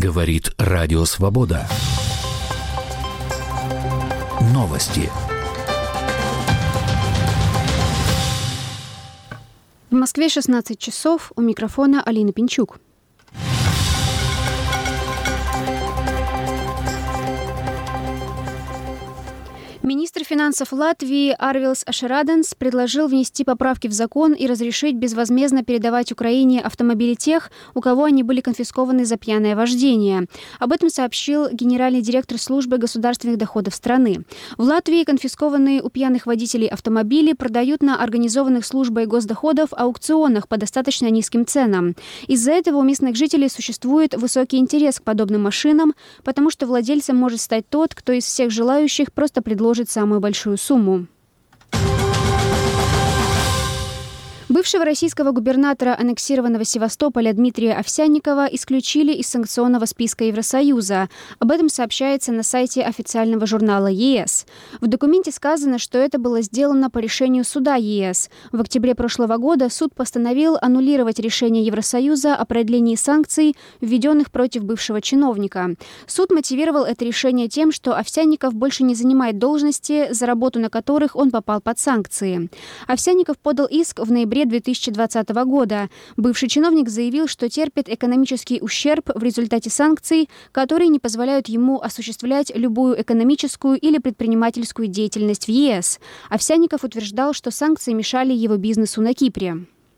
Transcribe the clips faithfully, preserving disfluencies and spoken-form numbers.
Говорит Радио Свобода. Новости. В Москве шестнадцать часов. У микрофона Алина Пинчук. Министр финансов Латвии Арвилс Ашераденс предложил внести поправки в закон и разрешить безвозмездно передавать Украине автомобили тех, у кого они были конфискованы за пьяное вождение. Об этом сообщил генеральный директор службы государственных доходов страны. В Латвии конфискованные у пьяных водителей автомобили продают на организованных службой госдоходов аукционах по достаточно низким ценам. Из-за этого у местных жителей существует высокий интерес к подобным машинам, потому что владельцем может стать тот, кто из всех желающих просто предложит самую большую сумму. Бывшего российского губернатора аннексированного Севастополя Дмитрия Овсянникова исключили из санкционного списка Евросоюза. Об этом сообщается на сайте официального журнала ЕС. В документе сказано, что это было сделано по решению суда ЕС. В октябре прошлого года суд постановил аннулировать решение Евросоюза о продлении санкций, введенных против бывшего чиновника. Суд мотивировал это решение тем, что Овсянников больше не занимает должности, за работу на которых он попал под санкции. Овсянников подал иск в ноябре две тысячи двадцатого года. Бывший чиновник заявил, что терпит экономический ущерб в результате санкций, которые не позволяют ему осуществлять любую экономическую или предпринимательскую деятельность в ЕС. Овсянников утверждал, что санкции мешали его бизнесу на Кипре.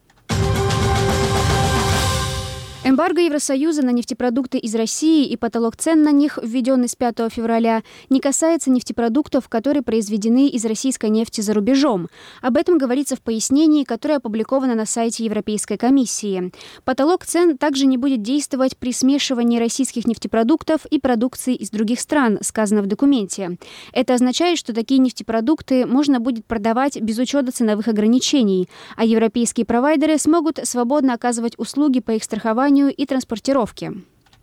Эмбарго Евросоюза на нефтепродукты из России и потолок цен на них, введенный с пятого февраля, не касается нефтепродуктов, которые произведены из российской нефти за рубежом. Об этом говорится в пояснении, которое опубликовано на сайте Европейской комиссии. Потолок цен также не будет действовать при смешивании российских нефтепродуктов и продукции из других стран, сказано в документе. Это означает, что такие нефтепродукты можно будет продавать без учета ценовых ограничений, а европейские провайдеры смогут свободно оказывать услуги по их страхованию и транспортировке.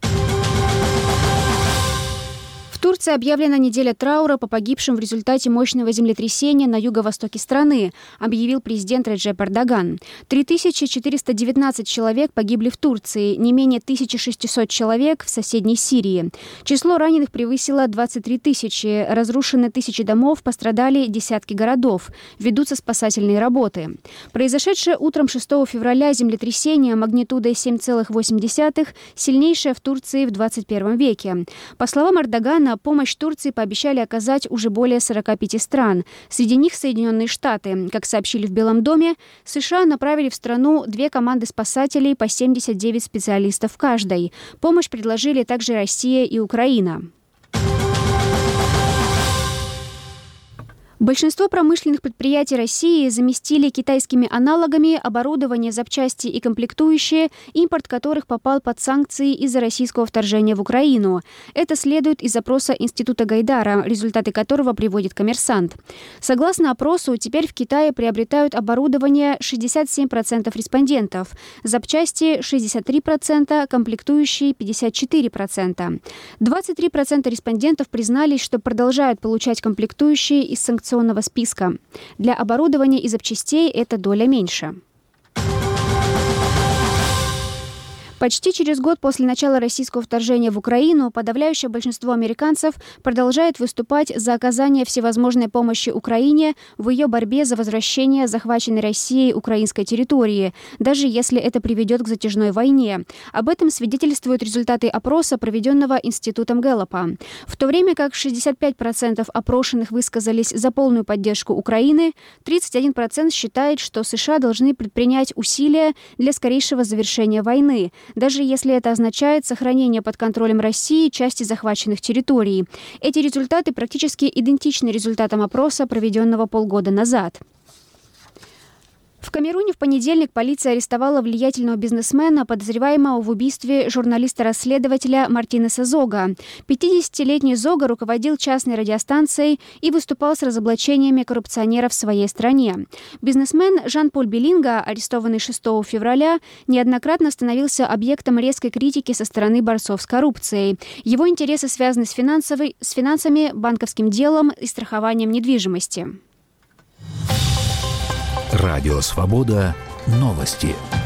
В Турции объявлена неделя траура по погибшим в результате мощного землетрясения на юго-востоке страны, объявил президент Реджеп Эрдоган. три тысячи четыреста девятнадцать человек погибли в Турции, не менее тысяча шестьсот человек в соседней Сирии. Число раненых превысило двадцать три тысячи, разрушены тысячи домов, пострадали десятки городов, ведутся спасательные работы. Произошедшее утром шестого февраля землетрясение магнитудой семь целых восемь десятых сильнейшее в Турции в двадцать первом веке. По словам Эрдогана, помощь Турции пообещали оказать уже более сорока пяти стран. Среди них Соединенные Штаты. Как сообщили в Белом доме, США направили в страну две команды спасателей по семьдесят девять специалистов в каждой. Помощь предложили также Россия и Украина. Большинство промышленных предприятий России заместили китайскими аналогами оборудование, запчасти и комплектующие, импорт которых попал под санкции из-за российского вторжения в Украину. Это следует из опроса Института Гайдара, результаты которого приводит «Коммерсант». Согласно опросу, теперь в Китае приобретают оборудование шестьдесят семь процентов респондентов, запчасти шестьдесят три процента, комплектующие пятьдесят четыре процента. двадцать три процента респондентов признались, что продолжают получать комплектующие из санкционных списка. Для оборудования и запчастей эта доля меньше. Почти через год после начала российского вторжения в Украину подавляющее большинство американцев продолжает выступать за оказание всевозможной помощи Украине в ее борьбе за возвращение захваченной Россией украинской территории, даже если это приведет к затяжной войне. Об этом свидетельствуют результаты опроса, проведенного Институтом Гэллопа. В то время как шестьдесят пять процентов опрошенных высказались за полную поддержку Украины, тридцать один процент считает, что США должны предпринять усилия для скорейшего завершения войны, даже если это означает сохранение под контролем России части захваченных территорий. Эти результаты практически идентичны результатам опроса, проведенного полгода назад. В Камеруне в понедельник полиция арестовала влиятельного бизнесмена, подозреваемого в убийстве журналиста-расследователя Мартинеса Зога. пятидесятилетний Зога руководил частной радиостанцией и выступал с разоблачениями коррупционеров в своей стране. Бизнесмен Жан-Поль Белинга, арестованный шестого февраля, неоднократно становился объектом резкой критики со стороны борцов с коррупцией. Его интересы связаны с, финансовой, с финансами, банковским делом и страхованием недвижимости. Радио Свобода. Новости.